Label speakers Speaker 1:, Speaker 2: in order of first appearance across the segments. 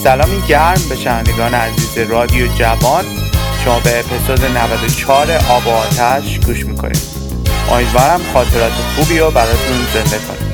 Speaker 1: سلامی گرم به شنوندگان عزیز رادیو جوان. شما به اپیزود 94 آب و آتش گوش میکنید. امیدوارم خاطرات خوبی رو براتون زنده کنید.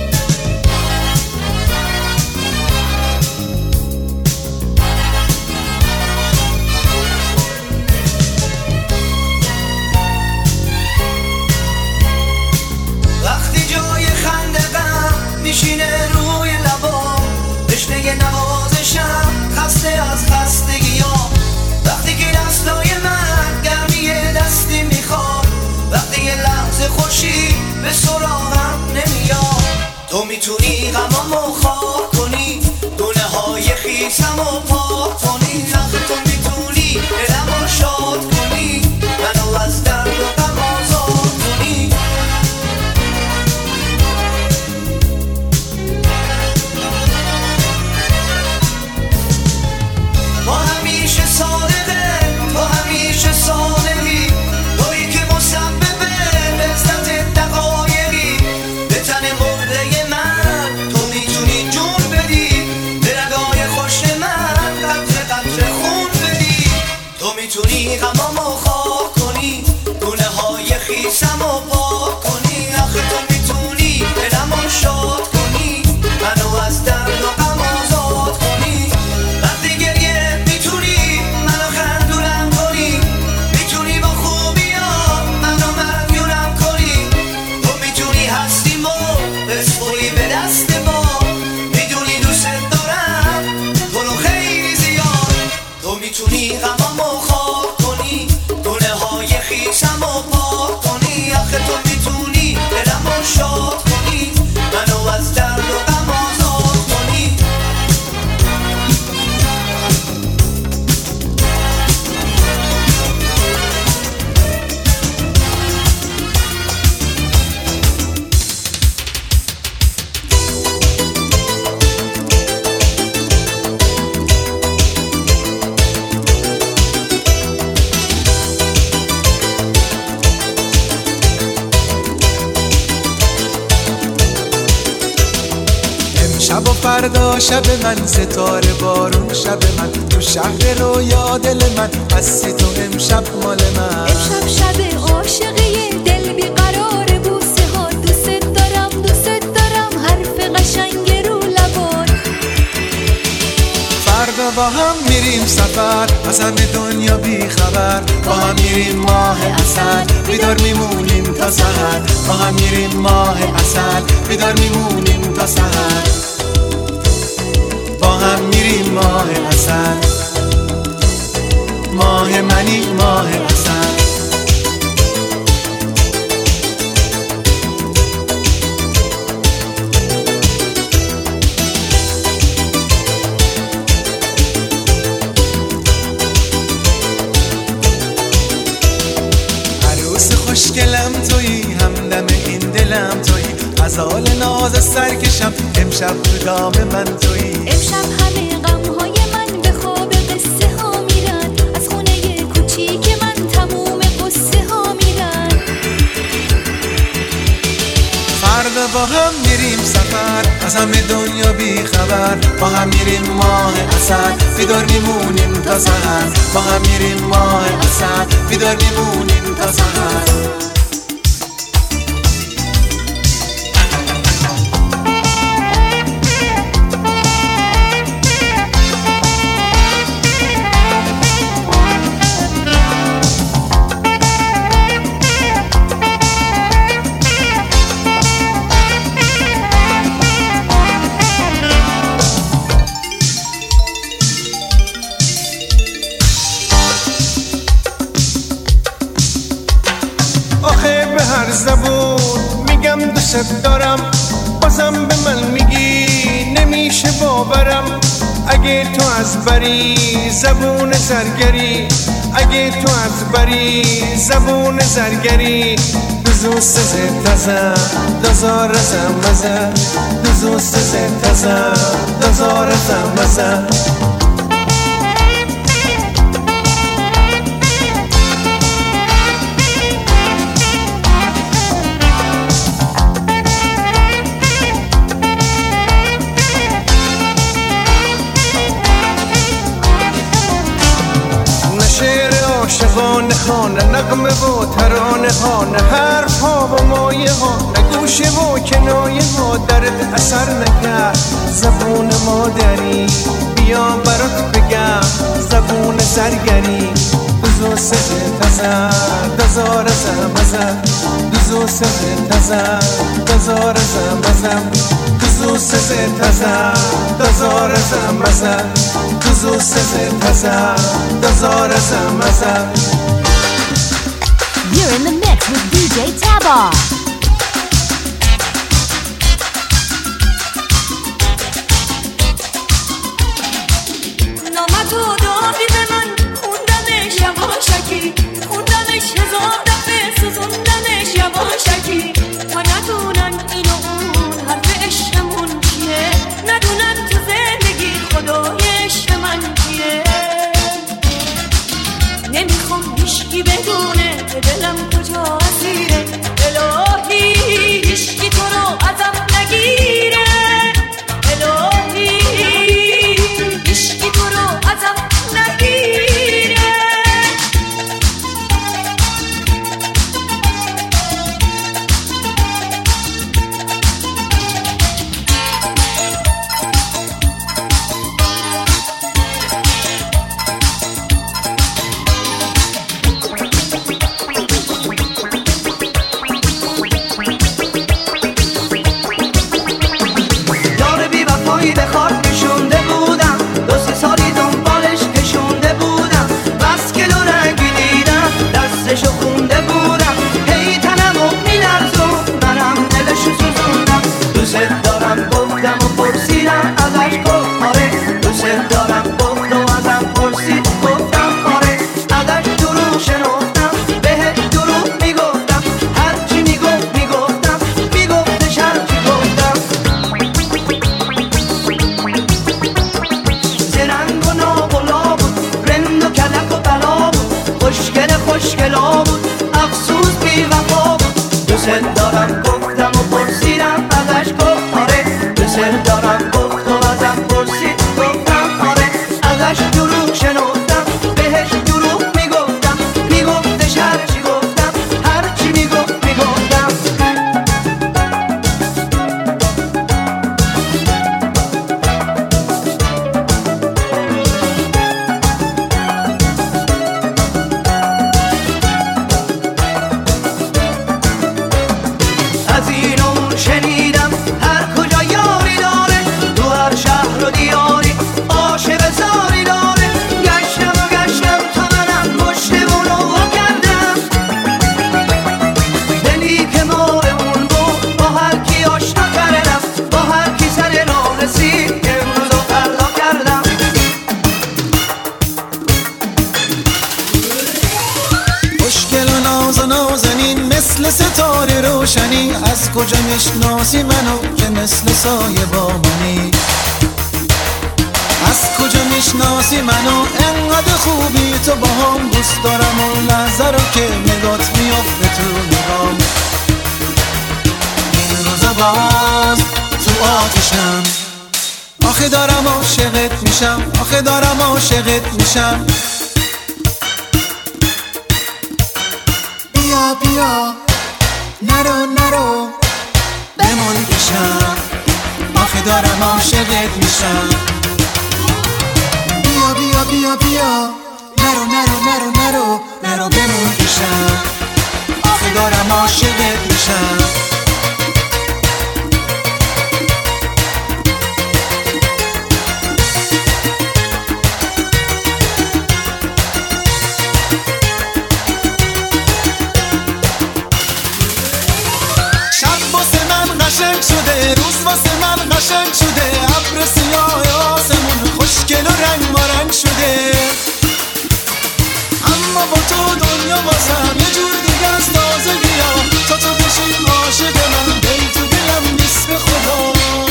Speaker 2: وقتی جای خندقم میشینه روی لبام، تشنه نوازشم خسته از خستگیام. وقتی که دستای من گرمی دستی میخواد، وقتی یه لحظه خوشی به سراغم نمیاد. تو میتونی غمامو خاک کنی، دونه های خیسمو پاک کنی. آخه تو میتونی دلمو شاد کنی، منو از درد و غم آزاد کنی. تو همیشه صادقه، تو همیشه صادقی، تویی که مسبب لذت دقایقی. به تن مرده من تو میتونی جون بدی، به رگای خوش من قطره قطره خون بدی. تو میتونی غمامو خاک کنی، دونه های خیسمو پاک کنی. آخه تو میتونی دلمو شاد کنی، منو از درد و غم آزاد کنی. وقتی گریه میتونی منو خندونم کنی، میتونی با خوبیام منو مدیونم کنی. تو میتونی هستیمو بسپری به دست ما، میدونی دوست دارم تو رو خیلی زیاد. تو میتونی غمامو خاک کنی، دونه های خیسمو پاک کنی. آخه تو میتونی دلمو شاد کنی، منو از درد و غم آزاد کنی.
Speaker 3: شب و فردا شب من، ستاره بارون شب من، تو شهر رویا دل من هستی تو امشب مال من.
Speaker 4: امشب شب عاشقی دل بیقرار بوسه ها، دوست دارم حرف قشنگ رو لبات.
Speaker 3: فردا با هم میریم سفر، از همه دنیا بی خبر. با هم میریم ماه عسل، بیدار میمونیم تا سحر. با هم میریم ماه عسل، بیدار میمونیم تا سحر. با هم میریم ماه عسل، ماه منی ماه عسل. عروس خوشگلم تویی، همدم این دلم تویی. غزال ناز سرکشم امشب تو دام من تویی.
Speaker 4: امشب همه غمهای من به خواب قصه ها میرن، از خونه کوچیک من تموم قصه ها میرن.
Speaker 3: فردا با هم میریم سفر، از همه دنیا بی خبر. با هم میریم ماه عسل، بیدار میمونیم تا سحر. با هم میریم ماه عسل، بیدار میمونیم تا سحر. هر زبون میگم دوست دارم، بازم به من میگی نمیشه باورم. اگه تو از بری زبون زرگری، اگه تو از بری زبون زرگری. دوست تازه دزار زمزه، دوست تازه دزار زمزه. نغمه و ترانه ها، نه حرف ها و مایه ها، نه گوشه و کنایه ها درد اثر نکرد. زبون مادری بیا برات بگم، زبون زرگری دوزو سه تزر دزار زمزم، دوزو سه تزر دزار زمزم، دوزو سه تزر دزار زمزم، دوزو سه تزر دزار زمزم.
Speaker 4: You're in the mix with DJ Tabar.
Speaker 5: نامتو دادی به من، خوندمش یواشکی، خوندمش هزار دفعه، سوزوندمش یواشکی، تا ندونن این و اون حرف عشقمون چیه، ندونن تو زندگی خدای عشق من کیه. نمیخوام هیشکی بدونه که دلم کجا اسیره، الهی هیشکی تو رو ازم نگیره، الهی هیشکی تو رو ازم نگیره.
Speaker 3: از کجا میشناسی منو که مثل سایه با منی؟ از کجا میشناسی منو انقدر خوبی تو با هم؟ دوست دارم اون لحظه رو که نگات میافته تو نگام. این روزا باز تو آتشم، آخه دارم عاشقت میشم، آخه دارم عاشقت میشم. بیا بیا نرو نرو بمون پیشم، آخه دارم عاشقت میشم. بیا بیا بیا بیا نرو نرو نرو نرو نرو بمون پیشم، آخه دارم عاشقت میشم. شده روز واسه من قشنگ شده، ابر سیاه آسمون خوشگل و رنگ مارنگ شده. اما با تو دنیا بازم یه جور دیگه از تازگی ها، تا تو بشی عاشق من دل تو دلم نیست به خدا.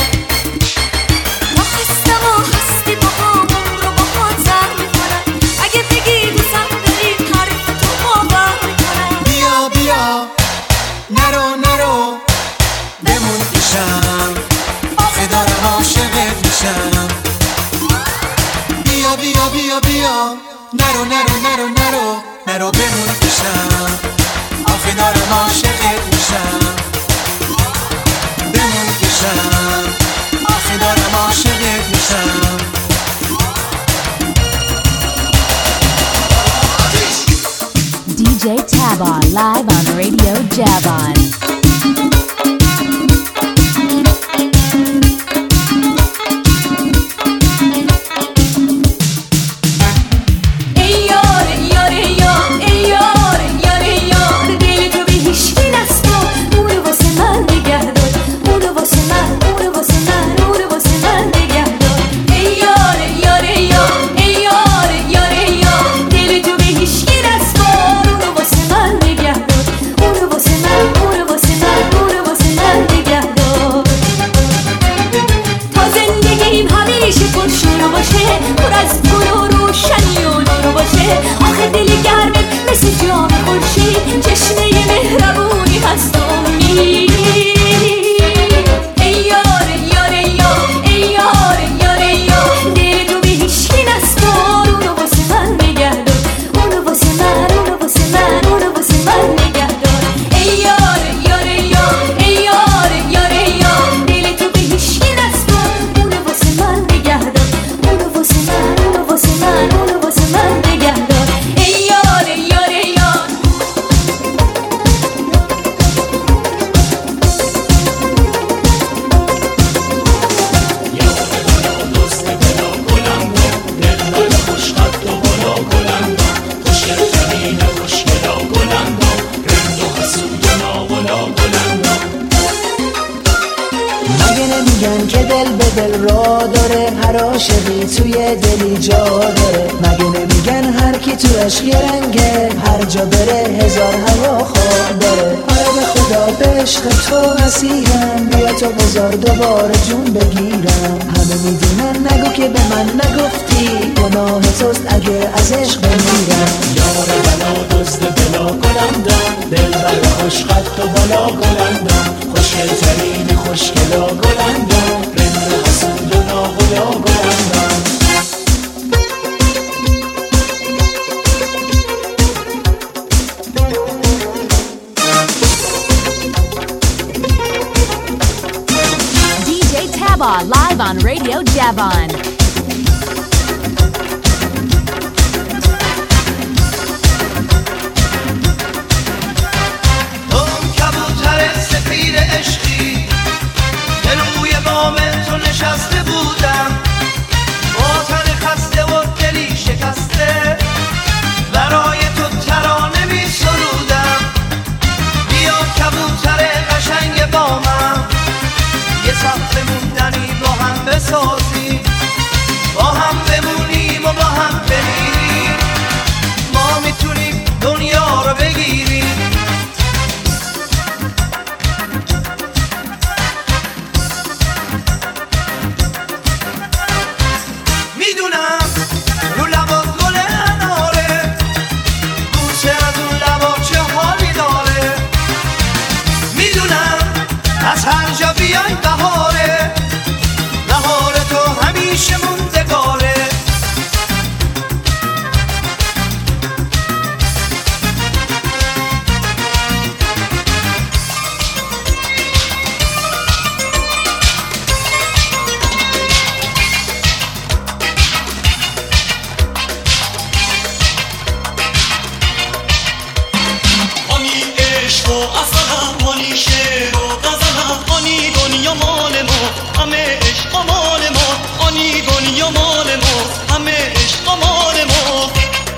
Speaker 5: ما خستم و هستی با همون رو با خود زر میکنم، اگه بگی دوستم داری حرف تو باور میکنم.
Speaker 3: بیا بیا نرو نرو بمون پیشم، آخه دارم عاشقت میشم. بیا بیا بیا بیا نرو نرو نرو نرو نرو بمون پیشم، آخه دارم عاشقت میشم. بمون پیشم، آخه دارم عاشقت میشم.
Speaker 6: DJ Tabon live on Radio Javon.
Speaker 7: عاشقی توی دلی جا داره، مگه نمیگن هر کی تو عشق یه رنگه، هر جا بره هزار هواخواه داره. آره به خدا به عشق تو اسیرم، بیا تو بذار دوباره جون بگیرم. همه میدونن نگو که به من نگفتی، گناه توست اگه از عشق بمیرم.
Speaker 8: یار بلا دزد بلا گلندم، دل بر خوشخط و بالا گلندم، خوشگل ترین خوشگلا گلندم، رند حسود و ناغلا گلندم.
Speaker 6: DJ Tabon live on Radio Javon.
Speaker 2: عشقی که روی بام تو نشسته بودم، با تن خسته و دلی شکسته برای تو ترانه می سرودم. بیا کبوتر قشنگ بامم، یه سفر موندنی با هم بسازیم، با هم بمونیم و با هم بمیریم. ما میتونیم دنیا رو بگیریم. بیای بهاره، بهار تو همیشه موندگاره.
Speaker 8: آنی عشق و اصلا، آنی شعر و غزلم، آنی دنیا مال ما، همه عشق مال ما، آنی دنیا مال ما، همه عشق مال ما.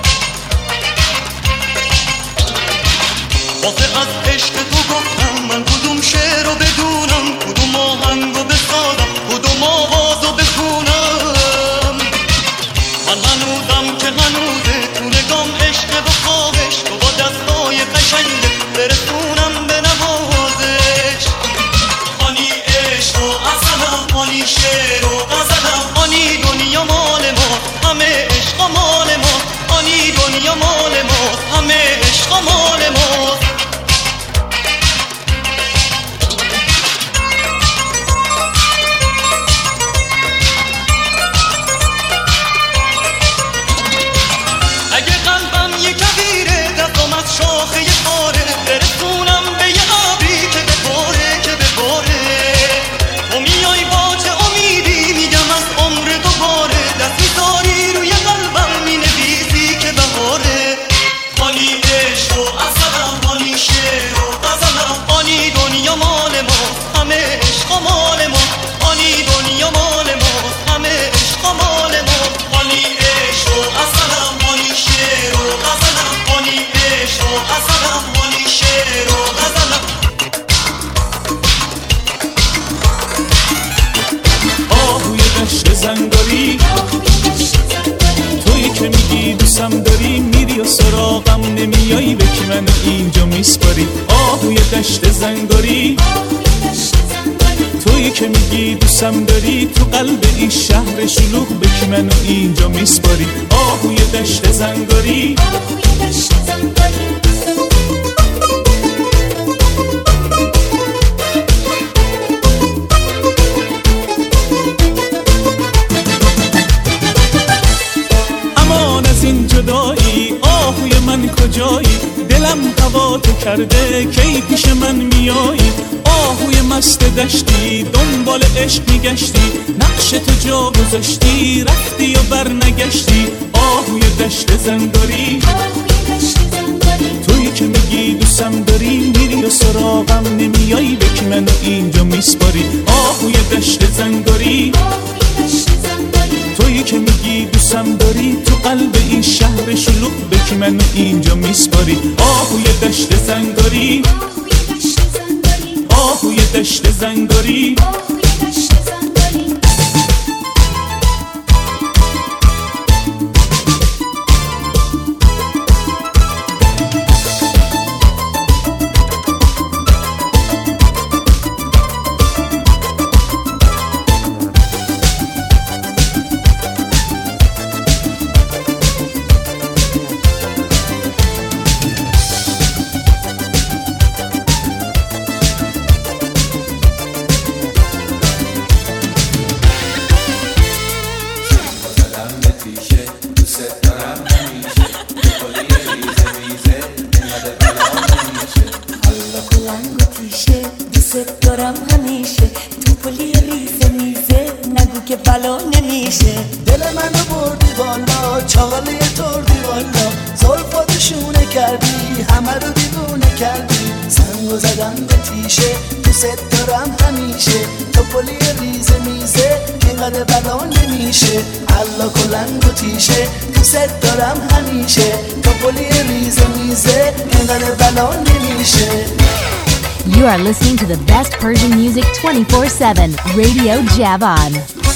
Speaker 8: واسه از عشق تو گفتم من کدوم شعر رو بدونم، کدوم آهنگ رو بسازم، کدوم آواز رو بخونم. من هنوزم که هنوزه تو نگام عشق و خواهش، تو با دستای قشنگ برسونم به نوازش. آنی عشق و اصلا، آنی شعر و غزلم، آنی دنیا مال ما، همه عشق مال ما، آنی دنیا مال ما، همه عشق مال ما.
Speaker 9: زنگاری، تویی که میگی دوستم داری، میری و سراغم نمیایی، به کی منو اینجا میسپاری؟ آهوی دشت زنگاری، تویی که میگی دوستم داری، تو قلب این شهر شلوغ، به کی منو اینجا میسپاری؟ آهوی دشت زنگاری. امان از این جدایی، آهوی من کجایی؟ دلم هوا تو کرده، کی پیش من میایی؟ آهوی مست دشتی، دنبال عشق میگشتی، نقش تو جا گذاشتی، رفتی و بر نگشتی. آهوی دشت زنگاری، تویی که میگی دوستم داری، میری و سراغم نمیایی، به کی منو اینجا میسپاری؟ آهوی دشت زنگاری، تویی که میگی دوستم داری، تو قلب این شهر شلوغ، به کی منو اینجا میسپاری؟ آهوی دشت زنگاری، آهوی دشت زنگاری.
Speaker 6: You are listening to the best Persian music 24/7, Radio Javan.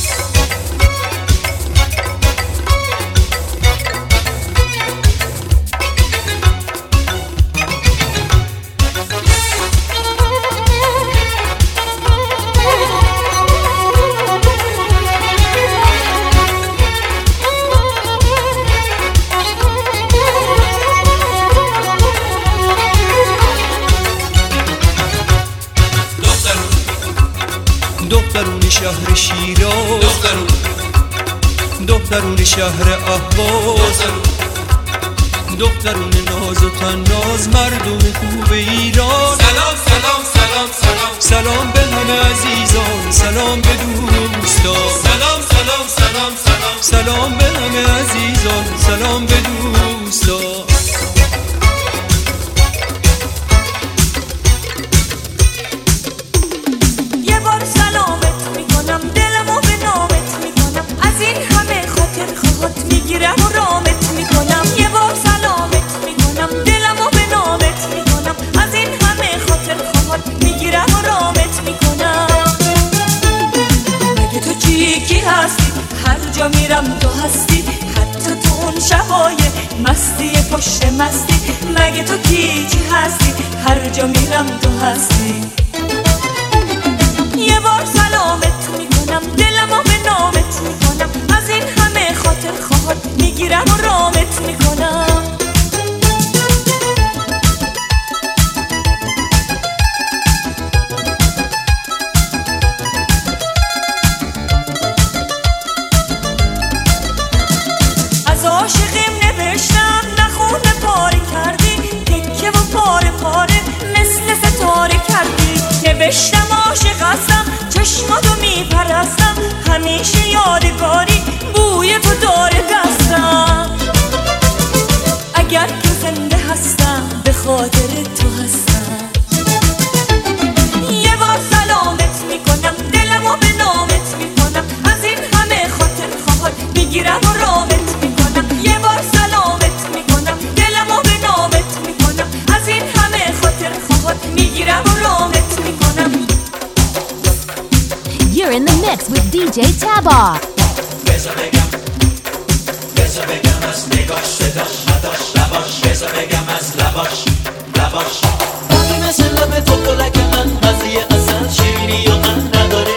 Speaker 10: دخترون شهر شیراز، دخترون شهر اهواز، دخترون ناز و تناز، مردم خوب ایران.
Speaker 11: سلام سلام سلام سلام،
Speaker 10: سلام به همه عزیزان، سلام به دوستان.
Speaker 11: سلام سلام سلام سلام،
Speaker 10: سلام به همه عزیزان، سلام به دوستان.
Speaker 5: میرم تو هستی، حتی تو اون شبای مستی پشت مستی. مگه تو کی هستی؟ هر جا میرم تو هستی. یه بار سلامت میکنم، دلمو به نامت میکنم، از این همه خاطر خواهد میگیرم و رامت میکنم. عاشقیم نوشتم نخونه پاره کردی، تکه و پاره پاره مثل ستاره کردی. نوشتم عاشق هستم، چشماتو میپرستم، همیشه یادگاری بوی تو داره دستم. اگر که زنده هستم به خاطر تو هستم. یه بار سلامت میکنم، دلمو به نامت میکنم، از این همه خاطر خواهد میگیرم و رامت میکنم. یه بار سلامت میکنم، دلمو به نامت میکنم، از این همه خاطر خواهد میگیرم و رامت میکنم.
Speaker 6: You're in the mix with DJ Taba.
Speaker 2: بذار بگم از نگاش صداش نداش لباش بذار بگم از لباش باقی مثل لب تو پلک من مزه اصل شیرینی و من نداره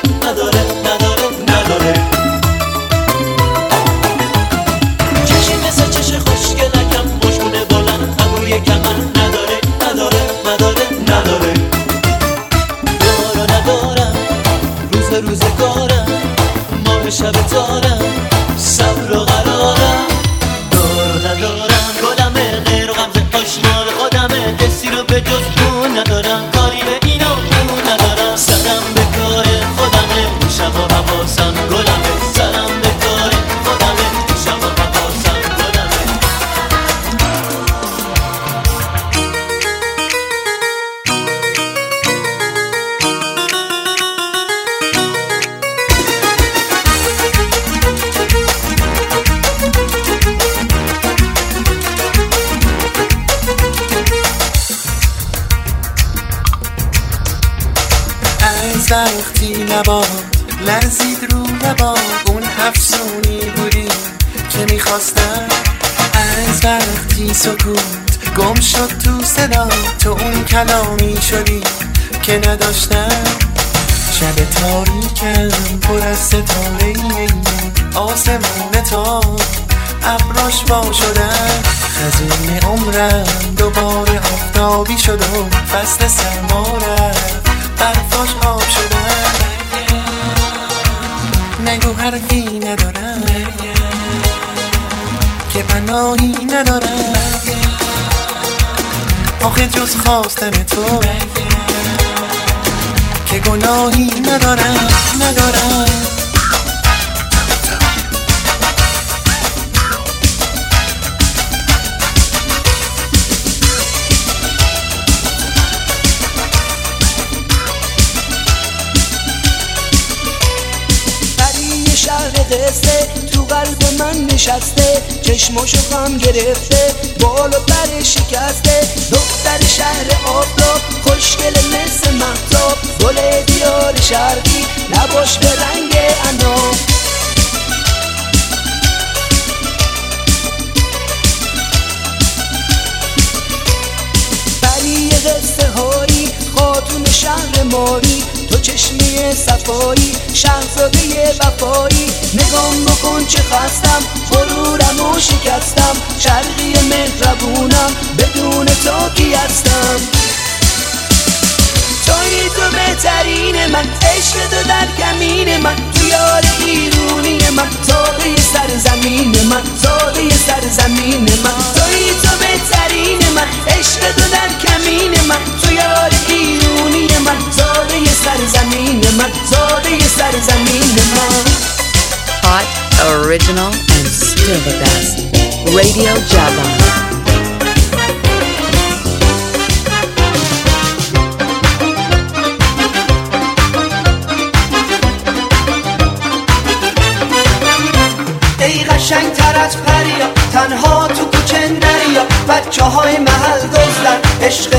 Speaker 2: چشی مثل چش خوشگلکم مشکونه بلند ابروی کمن نداره دارو ندارم روزگارم ماه شب تارم صبر و قرارم دارو ندارم گلمه غیر و غمزه آشنا به خودمه کسی رو به جز اون ندارم کاری به این و اون ندارم سرم به کار خودمه شب و حواسم گلمه سرم به کار خودمه شب و حواسم گلمه
Speaker 3: از وقتی لبات لرزید رو لبات اون افسونی بودی که میخواستم از وقتی سکوت گم شد تو صدا تو اون کلامی شدی که نداشتم شب تاریکم پر از ستاره آسمون تا ابراش وا شدن خزون عمرم دوباره آفتابی شد و فصل سرما رفت برفاش آب شدن نگو حرفی ندارم که پناهی ندارم آخه جز خواستن تو که گناهی ندارم
Speaker 7: تو قلب من نشسته چشماشو غم گرفته بال و پر شکسته دختر شهر آفتاب خوشگل مثل مهتاب گل دیار شرقی لباش به رنگ عناب بری قصه هایی خاتون شهر ماری تو چشمی صفایی شهزاده وفایی نگام بکن چه خستم غرورم و شکستم شرقی مهربونم بدون تو کی هستم توی تو بهترین من عشق تو در کمین من تو یار ایرونی من زاده سرزمین من توی تو بهترین من عشق تو در کمین من تو یار ایرونی من زاده سرزمین من
Speaker 12: Hot, original, and still the best. Radio Jabon.
Speaker 2: ای قشنگ تر از پریا تنها تو کوچه نریا بچه های محل دزدن عشق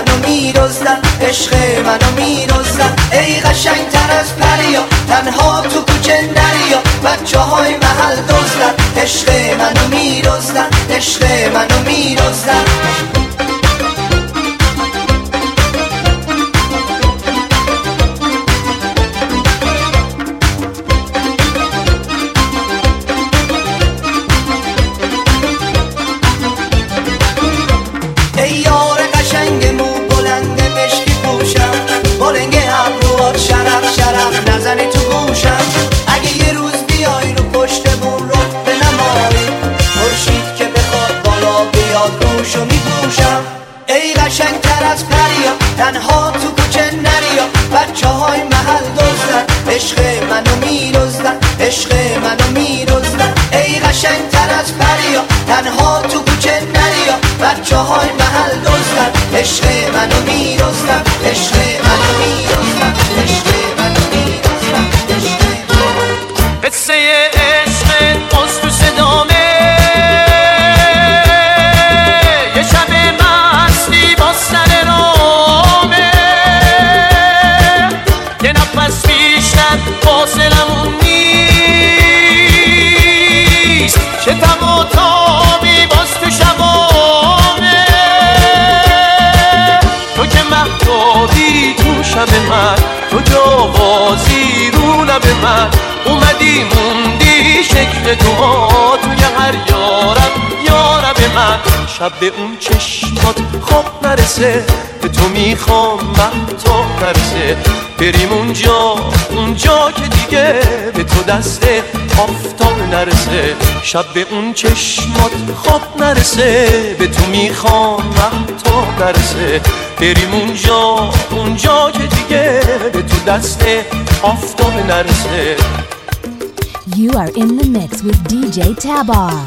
Speaker 2: منو میدزدن ای قشنگ تر از پریا تنها تو کوچه نریا بچه های محل دزدن عشق منو میدزدن ای یار قشنگ مو بلند مشکی پوشم بلنگ ابروات شرف نزنی تو گوشم اگه یه روز بیای رو پشتمون رو به نمایی مرشید که بخواد بالا بیاد روشو میپوشم ای قشنگ تر از پریا تنها تو کوچه نریا بچه های محل دزدن عشق منو میدزدن ای قشنگ تر از پریا تنها تو کوچه نریا بچه های محل دزدن عشق منو میدزدن قصه عشق از تو صدامه یه شب مستی با سر رامه یه نفس بیشتر فاصلمون نیست
Speaker 13: پروازی رو لب من اومدی موندی شکل تو توی هر یارب من. شب به اون چشمات خواب نرسه به تو میخوام مهتاب نرسه بریم اونجا که دیگه به تو دست آفتاب نرسه. شب به اون چشمات خواب نرسه به تو میخوام مهتاب نرسه بریم اونجا که دیگه به تو دست آفتاب نرسه.
Speaker 6: You are in the mix with DJ Tabar.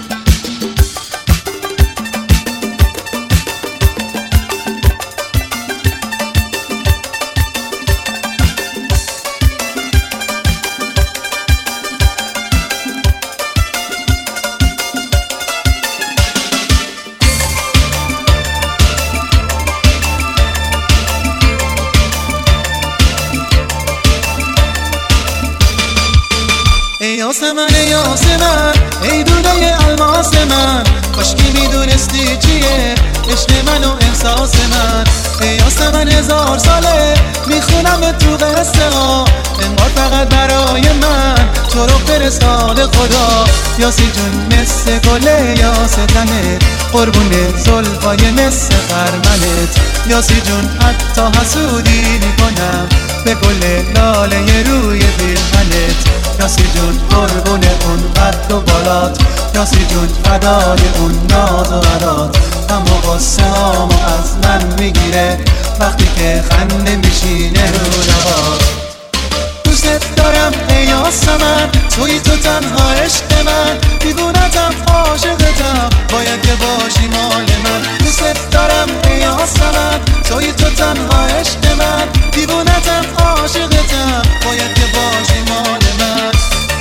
Speaker 3: یاسمن ای دوده الماس من کاشکی میدونستی چیه عشق من و احساس من. ای یاسمن 1000 ساله میخونم تو قصه ها انگار فقط برای من تو رو فرستاده خدا. یاسی جون مثل گله یاستنت قربون زلفای مثل خرمنت. یاسی جون حتی حسودی میکنم به گل لاله روی پیرهنت. یاسی جون قربون اون قد و بالات یاسی جون فدای اون ناز و عدات. اما قصه هامو از من میگیره وقتی که خنده میشینه رو لبات. دوست دارم ای یاسمن توی تو تنها عشق من دیوونتم عاشقتم باید که باشی مال من. دوست دارم ای یاسمن توی تو تنها عشق من دیوونتم عاشقتم باید که باشی مال من.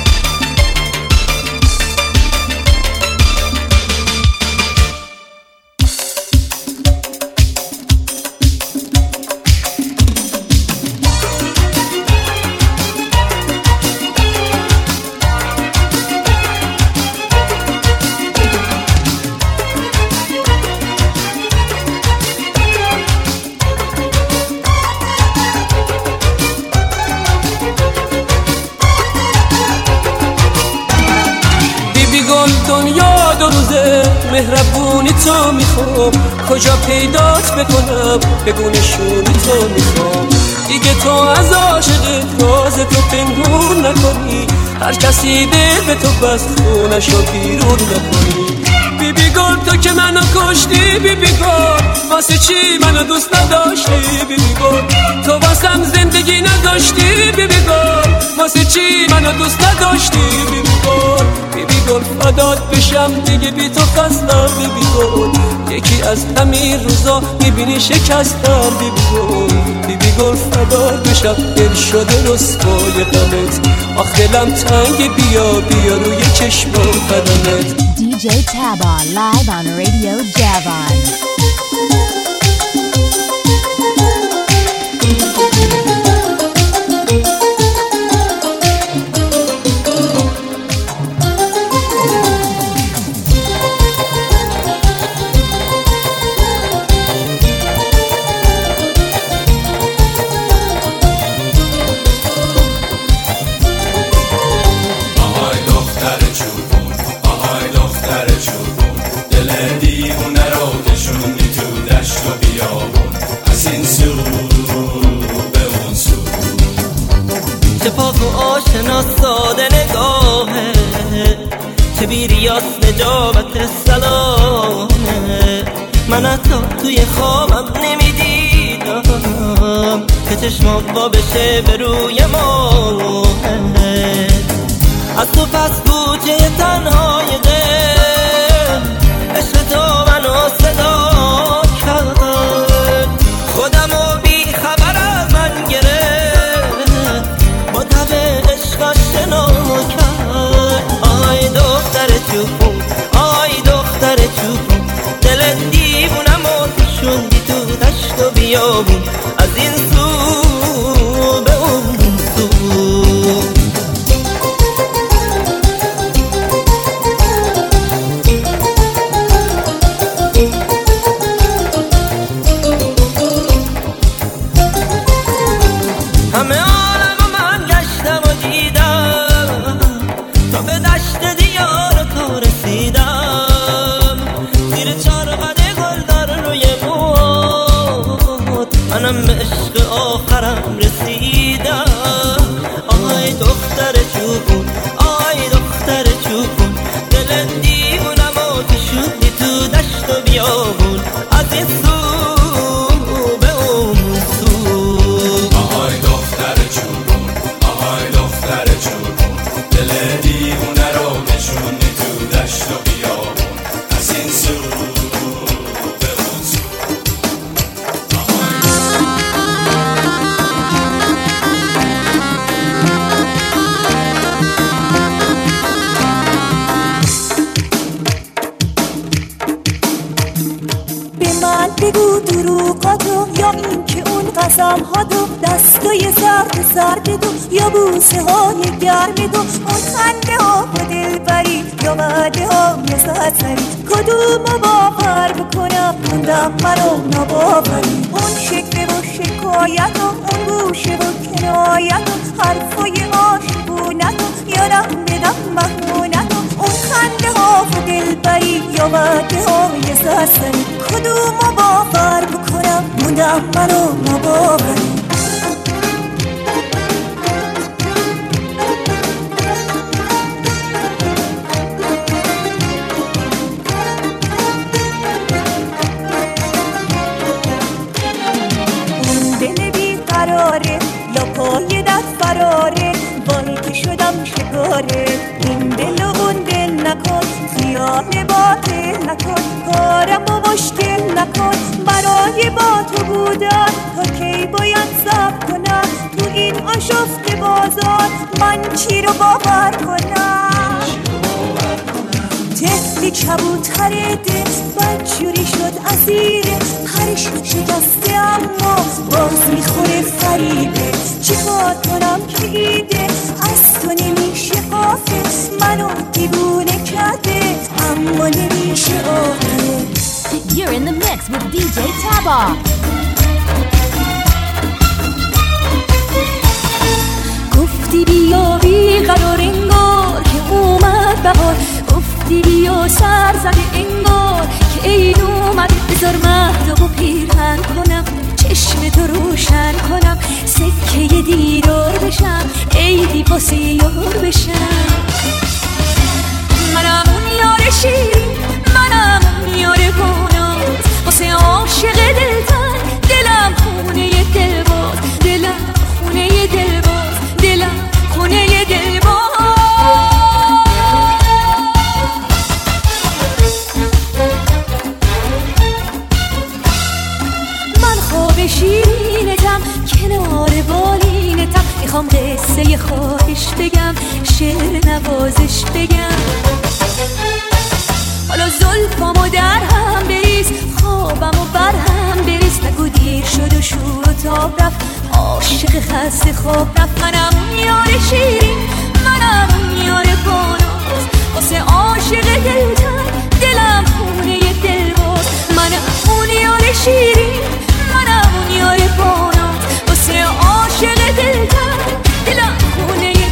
Speaker 10: دنیا دو روزه مهربونی تو میخوام کجا پیدات بکنم بگو نشونی تو میخوام دیگه تو از عاشق راز تو پنهون نکنی هر کسی دل به تو بست خونشو بیرون نکنی. بیبی گل تو که منو کشتی بیبی گل واسه چی منو دوست نداشتی بیبی گل تو واسم زندگی نداشتی بیبی گل واسه چی منو دوست نداشتی بیبی گل. بیبی گل فدات بشم دیگه بی تو خستم بیبی گل یکی از همین روزا میبینی شکستم بیبی گل. بیبی گل فدات بشم دل شده رسوای غمت آخ دلم تنگ بیا روی چشم و قدمت.
Speaker 6: DJ Tabar live on Radio Javon.
Speaker 14: ساده نگاهه که بیریاس نجابت سلامه. من حتی توی خوابم نمیدیدم که چشمام وا بشه به روی ماه. از تو پس کوچه تنهای غم عشق تو منو صدا کرد خودمو بی خبر از من گرفت با تب عشقش شنا کرد. آی دختر چوبون آی دختر چوبون دل دیوونم و شوندی تو دشت و بیابون از این سو به اون سو.
Speaker 4: تو یا بوسه های گرم تو، اون خنده ها و دلبری یا وعده های زدسری، کدومو باور بکنم موندم منو نباوری. اون شکل و شکایت و اون گوشه و کنایت و حرفای عاشقونت و یادم بدم مهمونت و اون خنده ها و دلبری یا وعده های زدسری، کدومو باور بکنم موندم منو نباوری. یا پای دست فراره وای که شدم شکاره. این دل و اون دل نکن خیال باطل نکن، کارم و مشکل نکن برای با تو بودن. تا کی باید صبر کنم تو این آشفته بازار، من چی رو باور کنم؟ طفلی کبوتر دل بدجوری شد اسیره، پرش شکسته اما باز میخوره فریبه. چی کار کنم که ایده از تو نمیشه قافه، منو دیوونه کرده اما نمیشه آقه.
Speaker 6: You're in the mix with DJ Taba.
Speaker 4: گفتی بیا بی قرار انگار که اومد بهار، گفتی بیا سر زده انگار که عید اومد. بذار مهدو پیرهن کنم چشم تو روشن کنم، سکه دیدار بشم عیدی واسه یار بشم. منم اون یار شیرین، منم اون یار گناز، واسه عاشق دلتن دلم خونه دلباز، دلم خونه دلباز، دلم خونه دلباز. من خواب شیرینتم کنار بالینتم، میخوام قصه خواهش بگم شعر نوازش بگم. حالا زلفامو در هم بریز خوابمو بر هم بریز، نگو دیر شد و شور و تاب رفت عاشق خسته خواب رفت. منم اون یار شیرین، منم اون یار باناز، واسه عاشق دلتن دلم خونه دلباز. منم اون یار شیرین، منم اون یار باناز، واسه عاشق دلتن دلم خونه دلباز.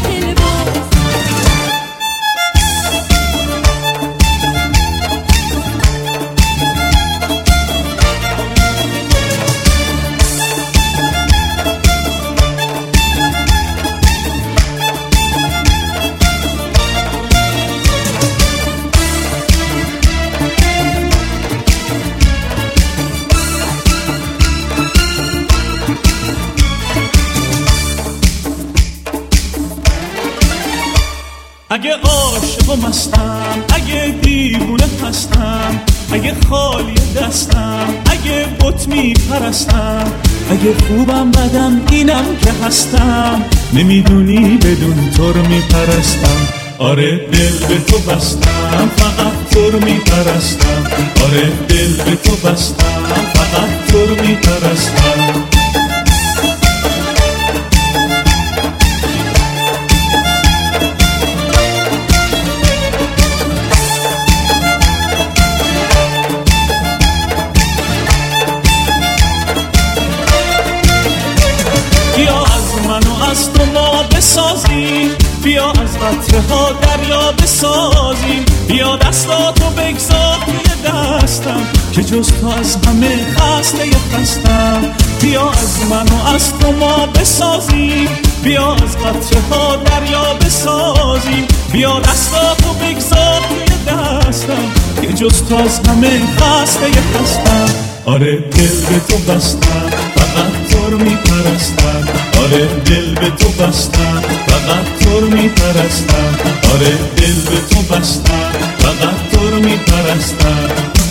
Speaker 9: اگه عاشق و مستم، اگه دیوونه هستم، اگه خالی دستم، اگه بت میپرستم، اگه خوبم بدم اینم که هستم، نمیدونی بدون تو رو میپرستم. آره دل به تو بستم فقط تو رو میپرستم، آره دل به تو بستم فقط تو رو میپرستم. از تو ما بسازیم، بیا از قطره ها دریا بسازیم، بیا دستاتو بگذار توی دستم که جز تو از همه خسته خستم. بیا از من و از تو ما بسازیم، بیا از قطره ها دریا بسازیم، بیا دستاتو بگذار توی دستم که جز تو از همه خسته خستم. آره دل به تو بستم فقط تو رو میپرستم، آره دل به تو بستم فقط تو رو میپرستم، آره دل به تو بستم فقط تو رو میپرستم.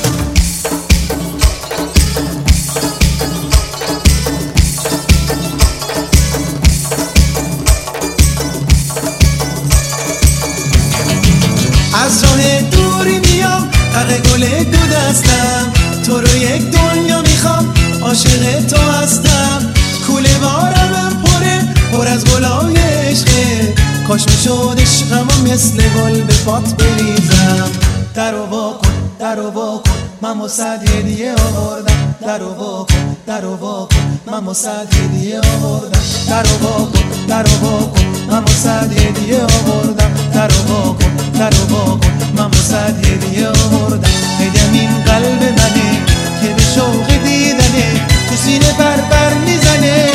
Speaker 3: از راه دوری میام حق گل دو دستم، تو رو یک دنیا میخوام عاشق تو هستم. کوله بارم پره پر از گلای عشقه، کاش میشد عشقمو مثل گل به پات بریزم. درو واکن درو واکن من واسد هدیه آوردم. درو واکن درو واکن من واسد هدیه آوردم. درو واکن درو واکن من واسد هدیه آوردم. درو واکن درو واکن من واسد هدیه آوردم. هدیه‌م این قلب منه که به شوق دیدنه تو سینه بر میزنه.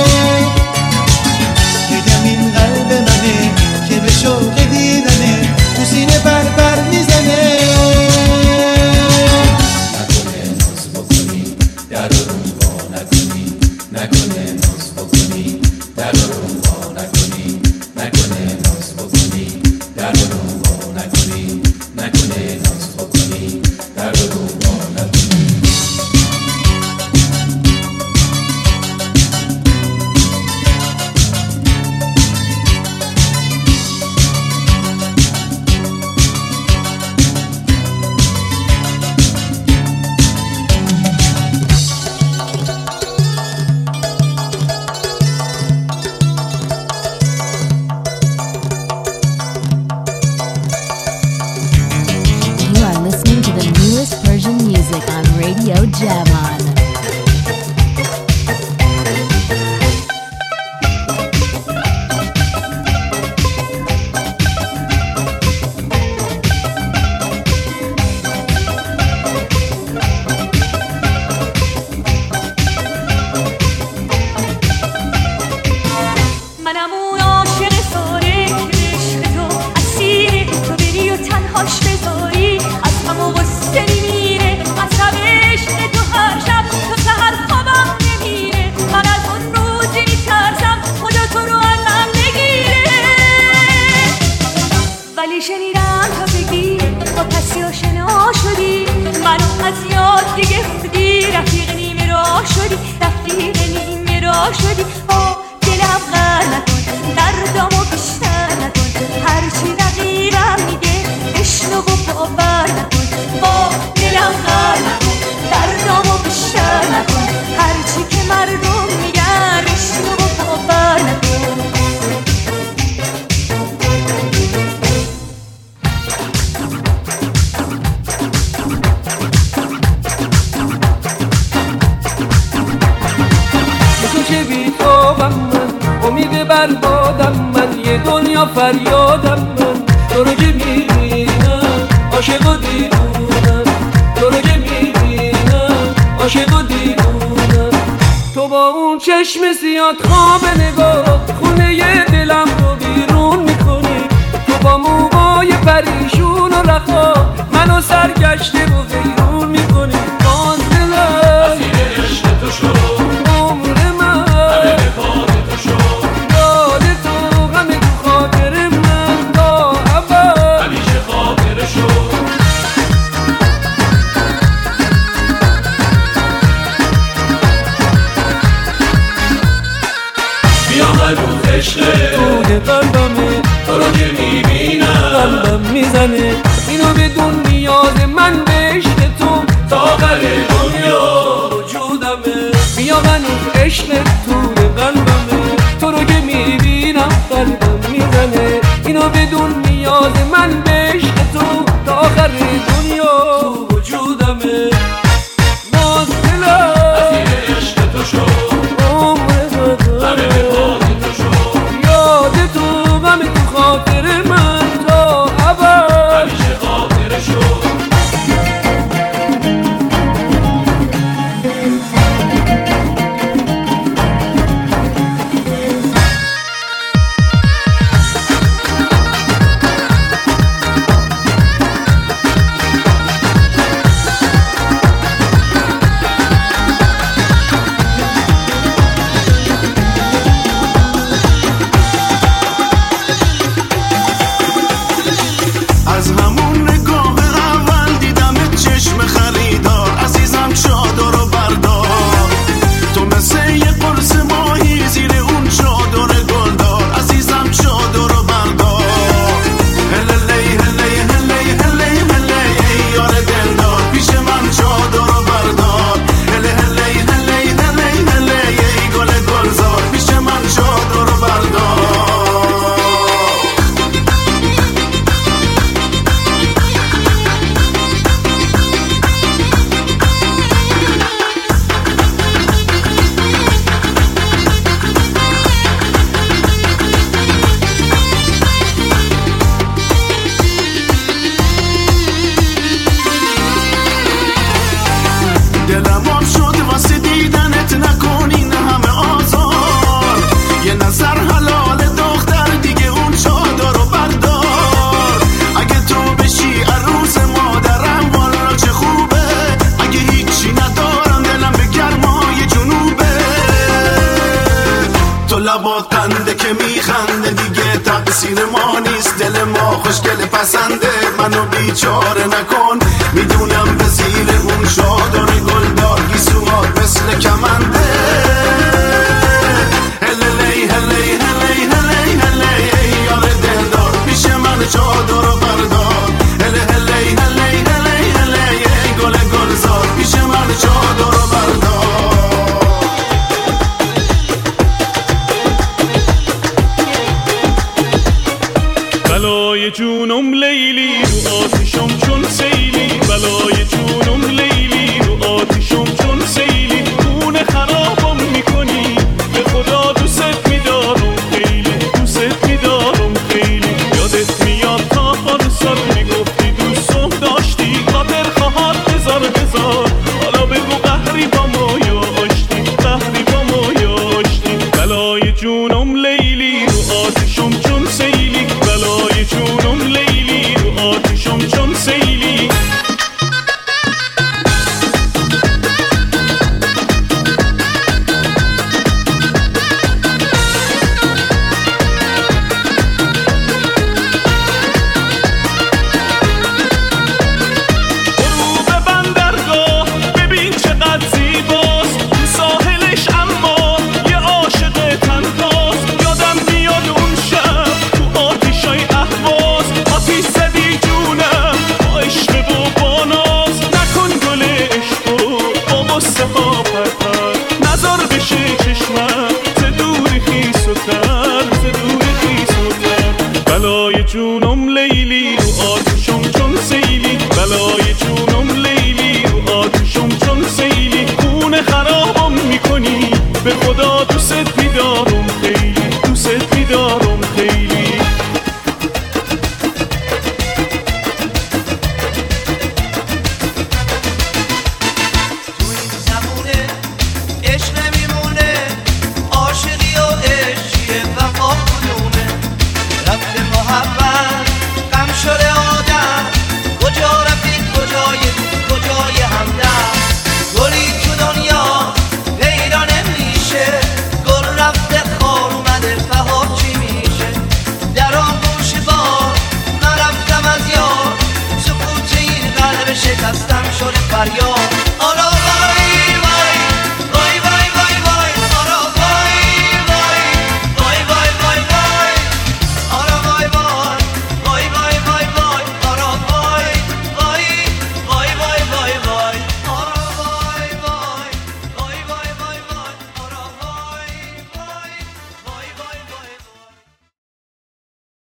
Speaker 3: هدیه‌م این قلب منه که به شوق دیدنه تو سینه بر میزنه.
Speaker 15: نکنه ناز بکنی در رو وا نکنی، نکنه ناز بکنی در رو وا نکنی، نکنه ناز بکنی در رو وا نکنی، نکنه ناز بکنی در رو وا نکنی.
Speaker 6: Javon.
Speaker 5: منم اون عاشق ساره که عشق تو اسیره، تو بری و تنهاش بذاری از همه غصه میمیره. عصب عشق تو هر شب تو سهر خوابم نمیره. من از اون روزی میترسم خدا تو رو ازم بگیره. ولی شنیدم تا بگی با کسی آشنا شدی، منو از یاد دیگه خودی، رفیق نیمه راه شدی، رفیق نیمه راه شدی. دلم غر نکن دردامو بیشتر نکن، هرچی رقیبم میگه بشنو و باور نکن. با دلم غر نکن دردامو بیشتر نکن، هرچی که مردم میگن بشنو و باور نکن.
Speaker 10: تو چه بیتابم من، امید بربادم من، یه دنیا فریادم من. تو رو که میبینم عاشق و دیوونم، تو رو که میبینم عاشق و دیوونم. تو با اون چشم زیاد خواب نگاه خونه ی دلم رو بیرون میکنی. تو با موهای پریشون و رخا منو سرگشته و حیرون میکنی. باز دلم اسیر عشق تو شد، عمر من همه به خاطر تو شد. یاد تو غم تو خاطر من تا ابد همیشه خاطر شد. بیا هنوز عشق توی قلبمه، تو رو که میبینم قلبم میزنه. اینو بدون نیاز من به عشق تو تا آخر دنیا وجودمه. بیا هنوز عشق توی قلبمه، تو رو که میبینم قلبم میزنه. اینو بدون نیاز من به عشق تو تا آخر دنیا وجودمه. باز دلم اسیر عشق تو شد، همه به خاطر تو شد. یاد تو غم تو خاطر من تا ابد همیشه خاطر شد.
Speaker 3: مثل ما نیست، دل ما خوشگل پسنده، منو بیچاره نکن، میدونم به زیر اون شادان گلدار گیسوات مثل کمنده. هلی هلی هلی هلی هلی یار دلدار پیش من چادر و بردار. هلی هلی هلی هلی هلی گل گلزار پیش من چادر و بردار.
Speaker 9: بلای جونم لیلی رو آتیشم چون سیلی، بلای جونم لیلی رو آتیشم چون سیلی، خونه خرابم میکنی به خدا دوست میدارم خیلی، دوست میدارم خیلی. یادت میاد تا پارسال میگفتی دوستم داشتی، خاطر خواهد هزار هزار، حالا بگو قهری با ما یا آشتی، قهری با ما یا آشتی. بلای جونم لیلی رو آتیشم چون سیلی، بلای جونم لیلی رو آتیشم چون سیلی. غروب بندرگاه ببین چقدر زیباست، ساحلش اما یه عاشق تنهاست. یادم میاد اون شب تو آتیشای اهواز، آتیش زدی جونم با عشق و با ناز. نکن گل عشقو با غصه ها پرپر، نذار بشه چشمم ز دوری خیس و تر، ز دوری خیس و تر. بلای جونم لیلی رو آتیشم چون سیلی، بلای جونم لیلی رو آتیشم چون سیلی، خونه خرابم میکنی به خدا دوست میدارم خیلی، دوست میدارم خیلی.